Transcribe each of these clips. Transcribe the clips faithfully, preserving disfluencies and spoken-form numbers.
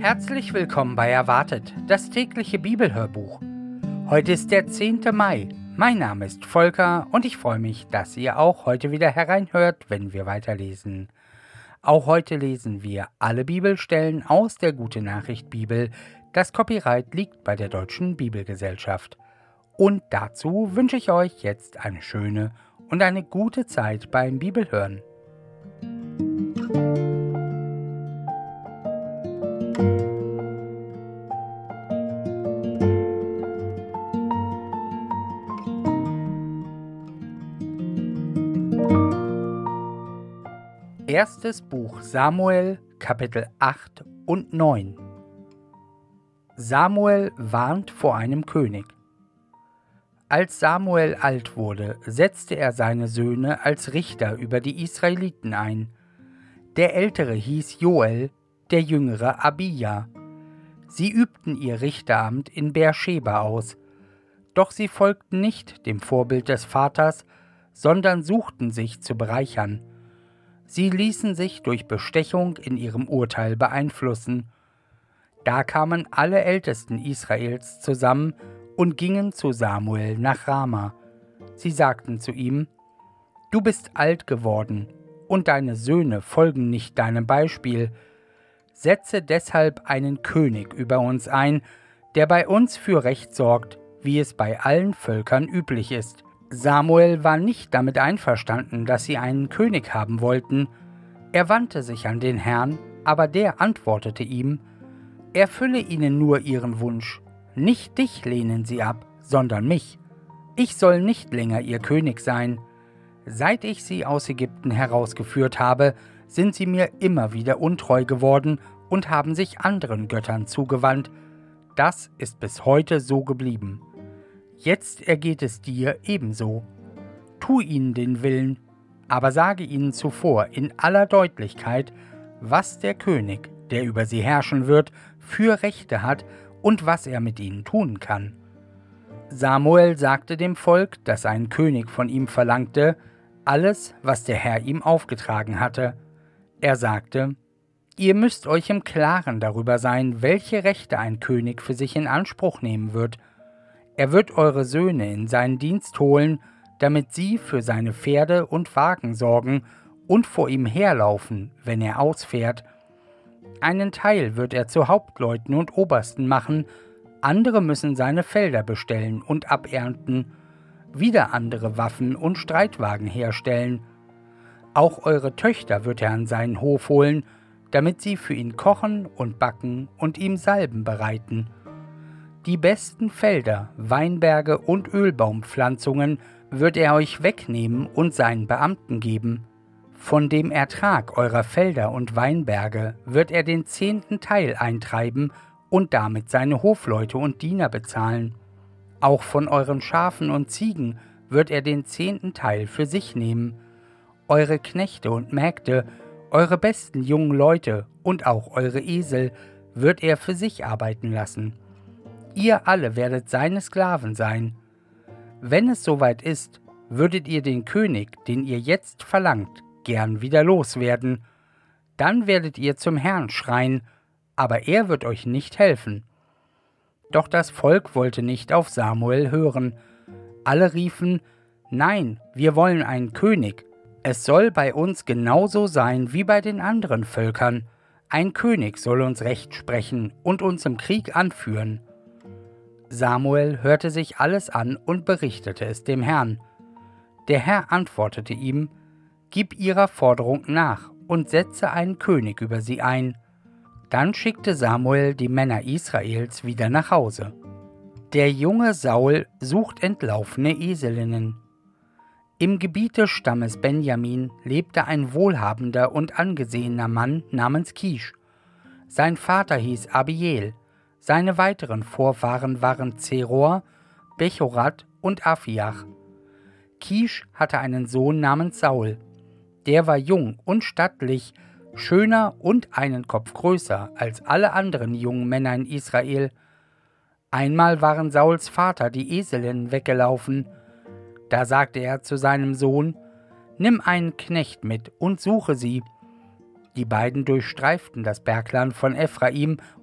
Herzlich willkommen bei Erwartet, das tägliche Bibelhörbuch. Heute ist der zehnte Mai. Mein Name ist Volker und ich freue mich, dass ihr auch heute wieder hereinhört, wenn wir weiterlesen. Auch heute lesen wir alle Bibelstellen aus der Gute-Nachricht-Bibel. Das Copyright liegt bei der Deutschen Bibelgesellschaft. Und dazu wünsche ich euch jetzt eine schöne und eine gute Zeit beim Bibelhören. Erstes Buch Samuel, Kapitel acht und neun. Samuel warnt vor einem König. Als Samuel alt wurde, setzte er seine Söhne als Richter über die Israeliten ein. Der Ältere hieß Joel, der Jüngere Abija. Sie übten ihr Richteramt in Beersheba aus. Doch sie folgten nicht dem Vorbild des Vaters, sondern suchten sich zu bereichern. Sie ließen sich durch Bestechung in ihrem Urteil beeinflussen. Da kamen alle Ältesten Israels zusammen und gingen zu Samuel nach Rama. Sie sagten zu ihm: Du bist alt geworden, und deine Söhne folgen nicht deinem Beispiel. Setze deshalb einen König über uns ein, der bei uns für Recht sorgt, wie es bei allen Völkern üblich ist. Samuel war nicht damit einverstanden, dass sie einen König haben wollten. Er wandte sich an den Herrn, aber der antwortete ihm: Erfülle ihnen nur ihren Wunsch. Nicht dich lehnen sie ab, sondern mich. Ich soll nicht länger ihr König sein. Seit ich sie aus Ägypten herausgeführt habe, sind sie mir immer wieder untreu geworden und haben sich anderen Göttern zugewandt. Das ist bis heute so geblieben. Jetzt ergeht es dir ebenso. Tu ihnen den Willen, aber sage ihnen zuvor in aller Deutlichkeit, was der König, der über sie herrschen wird, für Rechte hat und was er mit ihnen tun kann. Samuel sagte dem Volk, das ein König von ihm verlangte, alles, was der Herr ihm aufgetragen hatte. Er sagte: Ihr müsst euch im Klaren darüber sein, welche Rechte ein König für sich in Anspruch nehmen wird. Er wird eure Söhne in seinen Dienst holen, damit sie für seine Pferde und Wagen sorgen und vor ihm herlaufen, wenn er ausfährt. Einen Teil wird er zu Hauptleuten und Obersten machen, andere müssen seine Felder bestellen und abernten, wieder andere Waffen und Streitwagen herstellen. Auch eure Töchter wird er an seinen Hof holen, damit sie für ihn kochen und backen und ihm Salben bereiten. Die besten Felder, Weinberge und Ölbaumpflanzungen wird er euch wegnehmen und seinen Beamten geben. Von dem Ertrag eurer Felder und Weinberge wird er den zehnten Teil eintreiben und damit seine Hofleute und Diener bezahlen. Auch von euren Schafen und Ziegen wird er den zehnten Teil für sich nehmen. Eure Knechte und Mägde, eure besten jungen Leute und auch eure Esel wird er für sich arbeiten lassen. Ihr alle werdet seine Sklaven sein. Wenn es soweit ist, würdet ihr den König, den ihr jetzt verlangt, gern wieder loswerden. Dann werdet ihr zum Herrn schreien, aber er wird euch nicht helfen. Doch das Volk wollte nicht auf Samuel hören. Alle riefen: Nein, wir wollen einen König. Es soll bei uns genauso sein wie bei den anderen Völkern. Ein König soll uns Recht sprechen und uns im Krieg anführen. Samuel hörte sich alles an und berichtete es dem Herrn. Der Herr antwortete ihm: Gib ihrer Forderung nach und setze einen König über sie ein. Dann schickte Samuel die Männer Israels wieder nach Hause. Der junge Saul sucht entlaufene Eselinnen. Im Gebiet des Stammes Benjamin lebte ein wohlhabender und angesehener Mann namens Kisch. Sein Vater hieß Abiel. Seine weiteren Vorfahren waren Zeror, Bechorat und Afiach. Kisch hatte einen Sohn namens Saul. Der war jung und stattlich, schöner und einen Kopf größer als alle anderen jungen Männer in Israel. Einmal waren Sauls Vater die Eselinnen weggelaufen. Da sagte er zu seinem Sohn: Nimm einen Knecht mit und suche sie. Die beiden durchstreiften das Bergland von Ephraim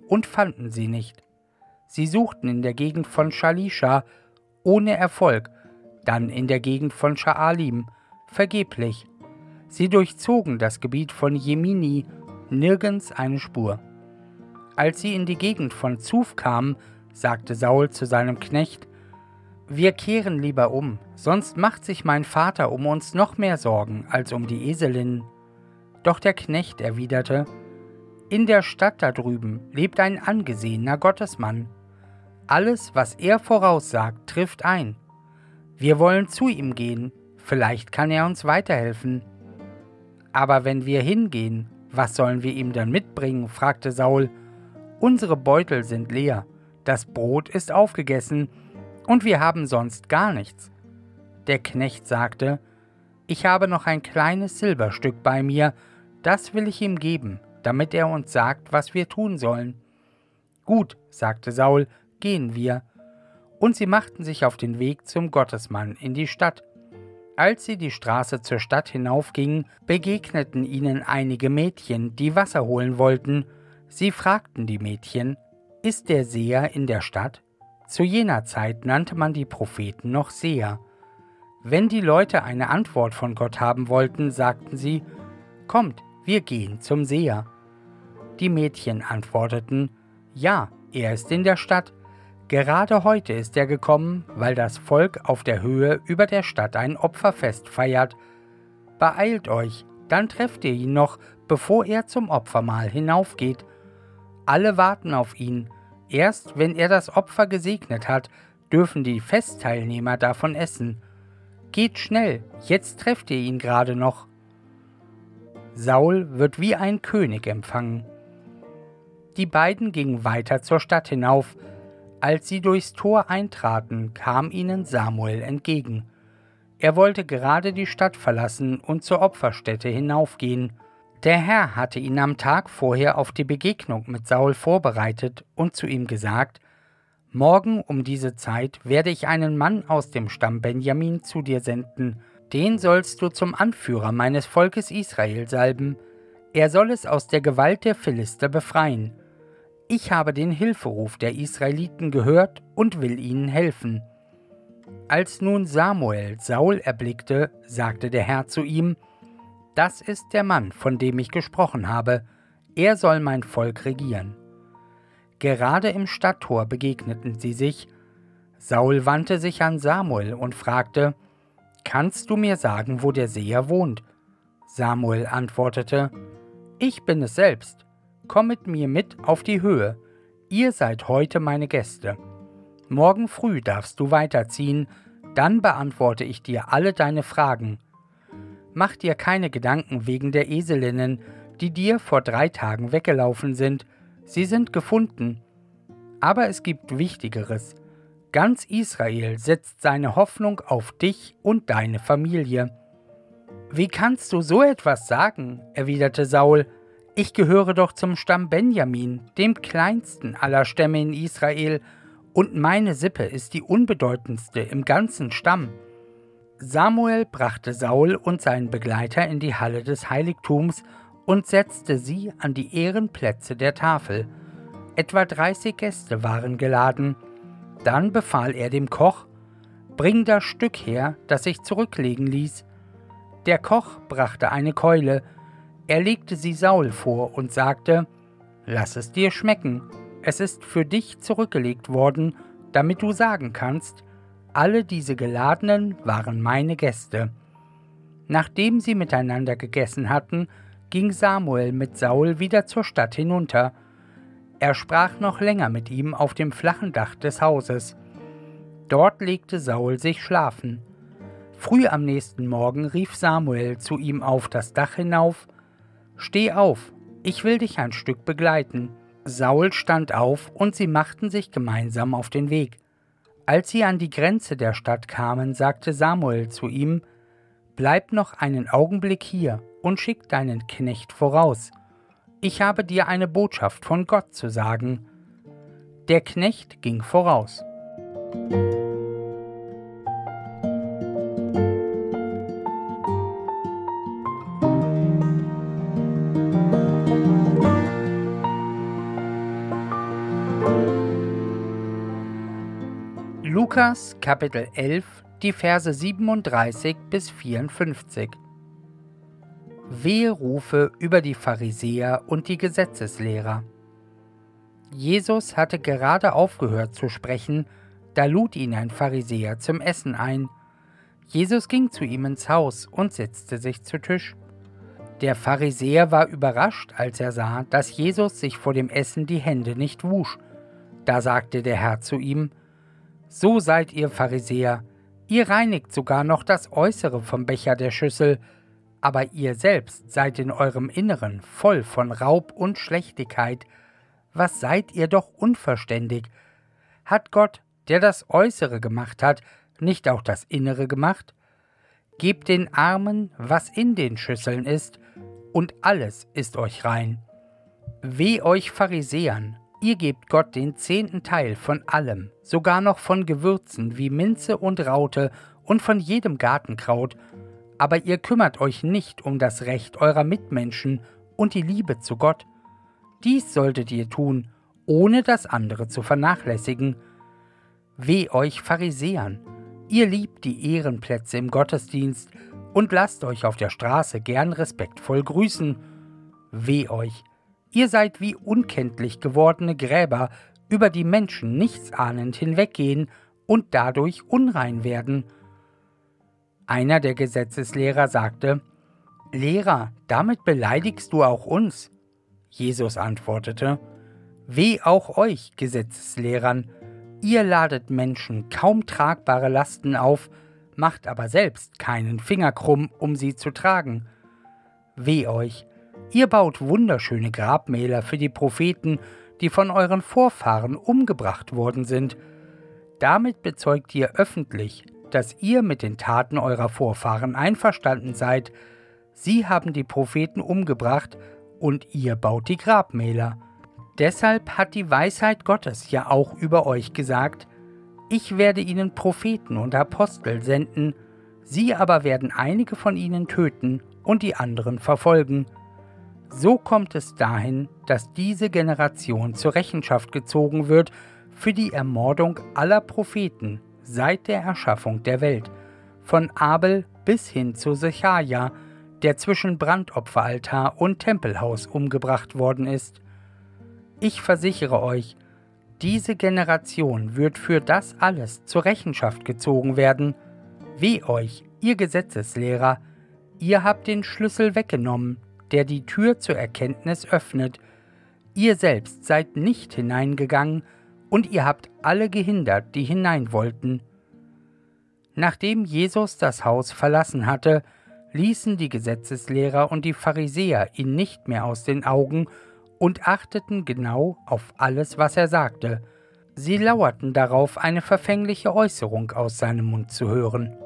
und fanden sie nicht. Sie suchten in der Gegend von Schalischa, ohne Erfolg, dann in der Gegend von Schaalim, vergeblich. Sie durchzogen das Gebiet von Jemini, nirgends eine Spur. Als sie in die Gegend von Zuf kamen, sagte Saul zu seinem Knecht: Wir kehren lieber um, sonst macht sich mein Vater um uns noch mehr Sorgen als um die Eselinnen. Doch der Knecht erwiderte: In der Stadt da drüben lebt ein angesehener Gottesmann. Alles, was er voraussagt, trifft ein. Wir wollen zu ihm gehen, vielleicht kann er uns weiterhelfen. Aber wenn wir hingehen, was sollen wir ihm dann mitbringen? Fragte Saul. Unsere Beutel sind leer, das Brot ist aufgegessen und wir haben sonst gar nichts. Der Knecht sagte: Ich habe noch ein kleines Silberstück bei mir, das will ich ihm geben, damit er uns sagt, was wir tun sollen. Gut, sagte Saul, gehen wir. Und sie machten sich auf den Weg zum Gottesmann in die Stadt. Als sie die Straße zur Stadt hinaufgingen, begegneten ihnen einige Mädchen, die Wasser holen wollten. Sie fragten die Mädchen: Ist der Seher in der Stadt? Zu jener Zeit nannte man die Propheten noch Seher. Wenn die Leute eine Antwort von Gott haben wollten, sagten sie: Kommt, wir gehen zum Seher. Die Mädchen antworteten: Ja, er ist in der Stadt. Gerade heute ist er gekommen, weil das Volk auf der Höhe über der Stadt ein Opferfest feiert. Beeilt euch, dann trefft ihr ihn noch, bevor er zum Opfermahl hinaufgeht. Alle warten auf ihn. Erst wenn er das Opfer gesegnet hat, dürfen die Festteilnehmer davon essen. Geht schnell, jetzt trefft ihr ihn gerade noch. Saul wird wie ein König empfangen. Die beiden gingen weiter zur Stadt hinauf. Als sie durchs Tor eintraten, kam ihnen Samuel entgegen. Er wollte gerade die Stadt verlassen und zur Opferstätte hinaufgehen. Der Herr hatte ihn am Tag vorher auf die Begegnung mit Saul vorbereitet und zu ihm gesagt: Morgen um diese Zeit werde ich einen Mann aus dem Stamm Benjamin zu dir senden. Den sollst du zum Anführer meines Volkes Israel salben. Er soll es aus der Gewalt der Philister befreien. Ich habe den Hilferuf der Israeliten gehört und will ihnen helfen. Als nun Samuel Saul erblickte, sagte der Herr zu ihm: Das ist der Mann, von dem ich gesprochen habe. Er soll mein Volk regieren. Gerade im Stadttor begegneten sie sich. Saul wandte sich an Samuel und fragte: Kannst du mir sagen, wo der Seher wohnt? Samuel antwortete: Ich bin es selbst. Komm mit mir mit auf die Höhe. Ihr seid heute meine Gäste. Morgen früh darfst du weiterziehen, dann beantworte ich dir alle deine Fragen. Mach dir keine Gedanken wegen der Eselinnen, die dir vor drei Tagen weggelaufen sind. Sie sind gefunden. Aber es gibt Wichtigeres. Ganz Israel setzt seine Hoffnung auf dich und deine Familie. Wie kannst du so etwas sagen? Erwiderte Saul. Ich gehöre doch zum Stamm Benjamin, dem kleinsten aller Stämme in Israel, und meine Sippe ist die unbedeutendste im ganzen Stamm. Samuel brachte Saul und seinen Begleiter in die Halle des Heiligtums und setzte sie an die Ehrenplätze der Tafel. Etwa dreißig Gäste waren geladen. Dann befahl er dem Koch: Bring das Stück her, das ich zurücklegen ließ. Der Koch brachte eine Keule. Er legte sie Saul vor und sagte: Lass es dir schmecken. Es ist für dich zurückgelegt worden, damit du sagen kannst: Alle diese Geladenen waren meine Gäste. Nachdem sie miteinander gegessen hatten, ging Samuel mit Saul wieder zur Stadt hinunter. Er sprach noch länger mit ihm auf dem flachen Dach des Hauses. Dort legte Saul sich schlafen. Früh am nächsten Morgen rief Samuel zu ihm auf das Dach hinauf: Steh auf, ich will dich ein Stück begleiten. Saul stand auf und sie machten sich gemeinsam auf den Weg. Als sie an die Grenze der Stadt kamen, sagte Samuel zu ihm: Bleib noch einen Augenblick hier und schick deinen Knecht voraus. Ich habe dir eine Botschaft von Gott zu sagen. Der Knecht ging voraus. Lukas Kapitel elf, die Verse siebenunddreißig bis vierundfünfzig. Weherufe über die Pharisäer und die Gesetzeslehrer. Jesus hatte gerade aufgehört zu sprechen, da lud ihn ein Pharisäer zum Essen ein. Jesus ging zu ihm ins Haus und setzte sich zu Tisch. Der Pharisäer war überrascht, als er sah, dass Jesus sich vor dem Essen die Hände nicht wusch. Da sagte der Herr zu ihm: So seid ihr Pharisäer, ihr reinigt sogar noch das Äußere vom Becher der Schüssel, aber ihr selbst seid in eurem Inneren voll von Raub und Schlechtigkeit. Was seid ihr doch unverständig? Hat Gott, der das Äußere gemacht hat, nicht auch das Innere gemacht? Gebt den Armen, was in den Schüsseln ist, und alles ist euch rein. Weh euch Pharisäern! Ihr gebt Gott den zehnten Teil von allem, sogar noch von Gewürzen wie Minze und Raute und von jedem Gartenkraut, aber ihr kümmert euch nicht um das Recht eurer Mitmenschen und die Liebe zu Gott. Dies solltet ihr tun, ohne das andere zu vernachlässigen. Weh euch Pharisäern! Ihr liebt die Ehrenplätze im Gottesdienst und lasst euch auf der Straße gern respektvoll grüßen. Weh euch! Ihr seid wie unkenntlich gewordene Gräber, über die Menschen nichtsahnend hinweggehen und dadurch unrein werden. Einer der Gesetzeslehrer sagte: Lehrer, damit beleidigst du auch uns. Jesus antwortete: Weh auch euch, Gesetzeslehrern! Ihr ladet Menschen kaum tragbare Lasten auf, macht aber selbst keinen Finger krumm, um sie zu tragen. Weh euch! Ihr baut wunderschöne Grabmäler für die Propheten, die von euren Vorfahren umgebracht worden sind. Damit bezeugt ihr öffentlich, dass ihr mit den Taten eurer Vorfahren einverstanden seid. Sie haben die Propheten umgebracht und ihr baut die Grabmäler. Deshalb hat die Weisheit Gottes ja auch über euch gesagt: Ich werde ihnen Propheten und Apostel senden, sie aber werden einige von ihnen töten und die anderen verfolgen. So kommt es dahin, dass diese Generation zur Rechenschaft gezogen wird für die Ermordung aller Propheten seit der Erschaffung der Welt, von Abel bis hin zu Sechaja, der zwischen Brandopferaltar und Tempelhaus umgebracht worden ist. Ich versichere euch, diese Generation wird für das alles zur Rechenschaft gezogen werden. Weh euch, ihr Gesetzeslehrer! Ihr habt den Schlüssel weggenommen, der die Tür zur Erkenntnis öffnet. Ihr selbst seid nicht hineingegangen, und ihr habt alle gehindert, die hinein wollten. Nachdem Jesus das Haus verlassen hatte, ließen die Gesetzeslehrer und die Pharisäer ihn nicht mehr aus den Augen und achteten genau auf alles, was er sagte. Sie lauerten darauf, eine verfängliche Äußerung aus seinem Mund zu hören.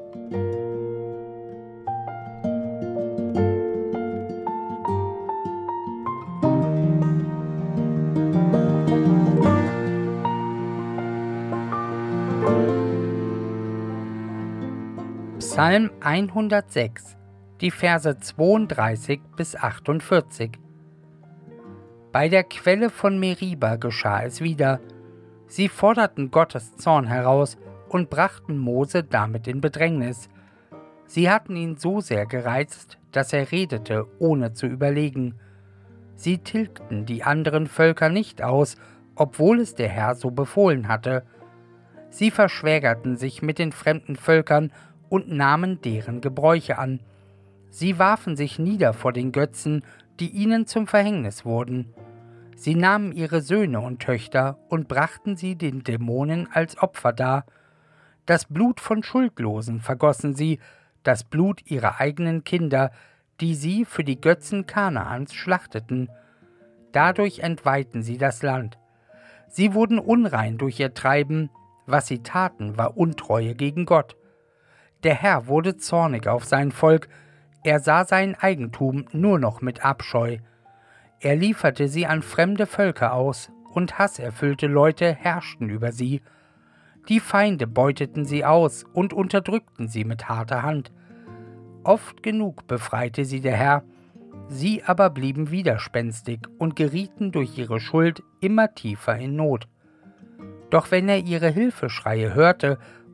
Psalm hundertsechs, die Verse zweiunddreißig bis achtundvierzig. Bei der Quelle von Meriba geschah es wieder. Sie forderten Gottes Zorn heraus und brachten Mose damit in Bedrängnis. Sie hatten ihn so sehr gereizt, dass er redete, ohne zu überlegen. Sie tilgten die anderen Völker nicht aus, obwohl es der Herr so befohlen hatte. Sie verschwägerten sich mit den fremden Völkern und nahmen deren Gebräuche an. Sie warfen sich nieder vor den Götzen, die ihnen zum Verhängnis wurden. Sie nahmen ihre Söhne und Töchter und brachten sie den Dämonen als Opfer dar. Das Blut von Schuldlosen vergossen sie, das Blut ihrer eigenen Kinder, die sie für die Götzen Kanaans schlachteten. Dadurch entweihten sie das Land. Sie wurden unrein durch ihr Treiben, was sie taten, war Untreue gegen Gott. Der Herr wurde zornig auf sein Volk, er sah sein Eigentum nur noch mit Abscheu. Er lieferte sie an fremde Völker aus, und hasserfüllte Leute herrschten über sie. Die Feinde beuteten sie aus und unterdrückten sie mit harter Hand. Oft genug befreite sie der Herr, sie aber blieben widerspenstig und gerieten durch ihre Schuld immer tiefer in Not. Doch wenn er ihre Hilfeschreie hörte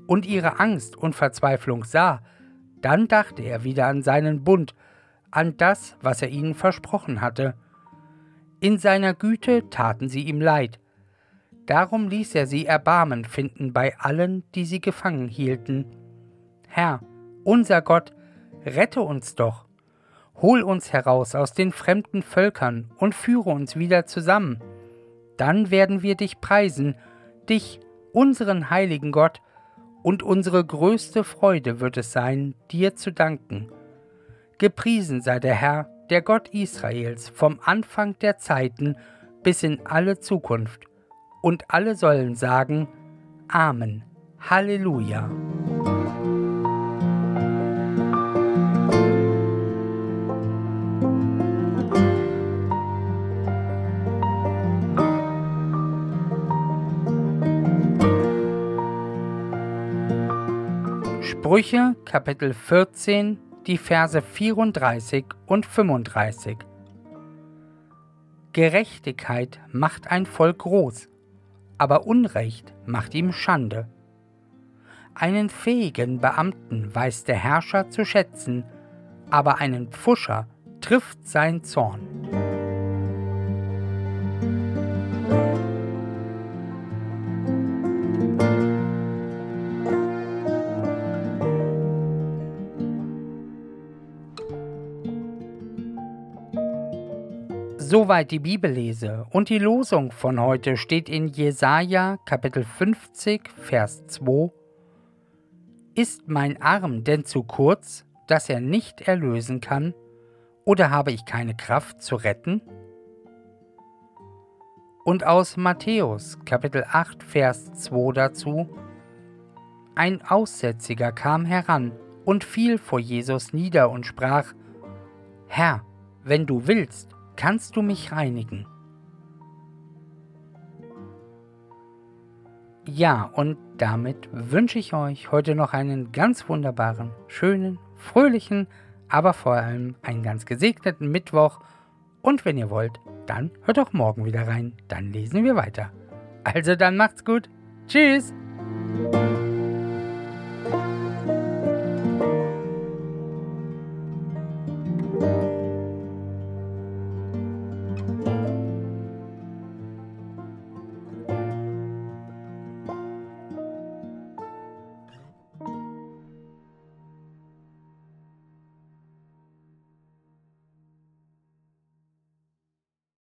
und ihre Angst und Verzweiflung sah, dann dachte er wieder an seinen Bund, an das, was er ihnen versprochen hatte. In seiner Güte taten sie ihm leid. Darum ließ er sie Erbarmen finden bei allen, die sie gefangen hielten. Herr, unser Gott, rette uns doch. Hol uns heraus aus den fremden Völkern und führe uns wieder zusammen. Dann werden wir dich preisen, dich, unseren heiligen Gott, und unsere größte Freude wird es sein, dir zu danken. Gepriesen sei der Herr, der Gott Israels, vom Anfang der Zeiten bis in alle Zukunft. Und alle sollen sagen, Amen, Halleluja. Sprüche, Kapitel vierzehn, die Verse vierunddreißig und fünfunddreißig. Gerechtigkeit macht ein Volk groß, aber Unrecht macht ihm Schande. Einen fähigen Beamten weiß der Herrscher zu schätzen, aber einen Pfuscher trifft sein Zorn. Soweit die Bibellese, und die Losung von heute steht in Jesaja Kapitel fünfzig, Vers zwei. Ist mein Arm denn zu kurz, dass er nicht erlösen kann, oder habe ich keine Kraft zu retten? Und aus Matthäus Kapitel acht, Vers zwei dazu: Ein Aussätziger kam heran und fiel vor Jesus nieder und sprach: Herr, wenn du willst, kannst du mich reinigen? Ja, und damit wünsche ich euch heute noch einen ganz wunderbaren, schönen, fröhlichen, aber vor allem einen ganz gesegneten Mittwoch. Und wenn ihr wollt, dann hört auch morgen wieder rein, dann lesen wir weiter. Also dann macht's gut. Tschüss!